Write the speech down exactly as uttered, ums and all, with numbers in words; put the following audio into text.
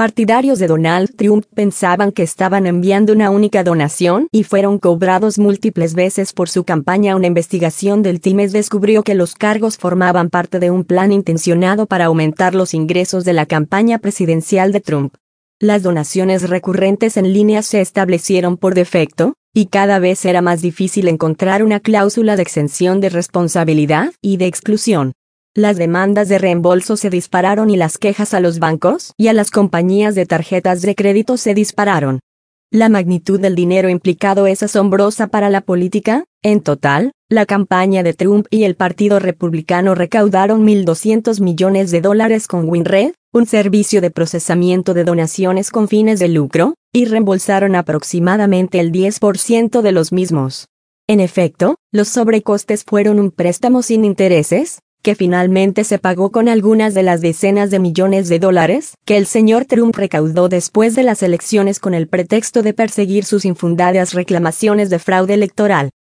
Partidarios de Donald Trump pensaban que estaban enviando una única donación y fueron cobrados múltiples veces por su campaña. Una investigación del Times descubrió que los cargos formaban parte de un plan intencionado para aumentar los ingresos de la campaña presidencial de Trump. Las donaciones recurrentes en línea se establecieron por defecto, y cada vez era más difícil encontrar una cláusula de exención de responsabilidad y de exclusión. Las demandas de reembolso se dispararon y las quejas a los bancos y a las compañías de tarjetas de crédito se dispararon. La magnitud del dinero implicado es asombrosa para la política. En total, la campaña de Trump y el Partido Republicano recaudaron mil doscientos millones de dólares con WinRed, un servicio de procesamiento de donaciones con fines de lucro, y reembolsaron aproximadamente el diez por ciento de los mismos. En efecto, los sobrecostes fueron un préstamo sin intereses, que finalmente se pagó con algunas de las decenas de millones de dólares que el señor Trump recaudó después de las elecciones con el pretexto de perseguir sus infundadas reclamaciones de fraude electoral.